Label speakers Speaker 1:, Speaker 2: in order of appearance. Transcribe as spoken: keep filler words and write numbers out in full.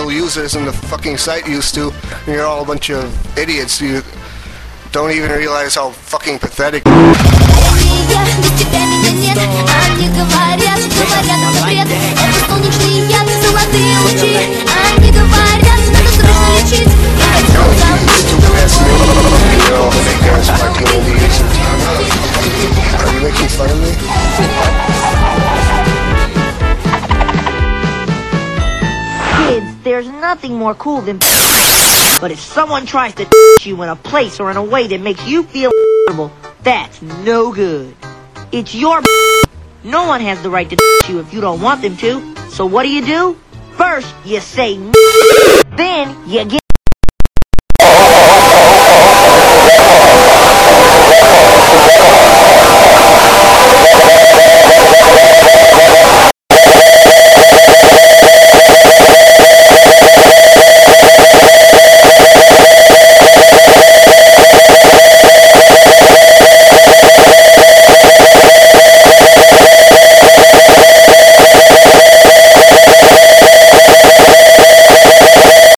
Speaker 1: real users in the fucking site used to. And you're all a bunch of idiots. You don't even realize how fucking pathetic. Are you making fun of me?
Speaker 2: Kids, there's nothing more cool than but if someone tries to you in a place or in a way that makes you feel comfortable, that's no good. It's your no one has the right to you if you don't want them to. So what do you do? First, you say then you get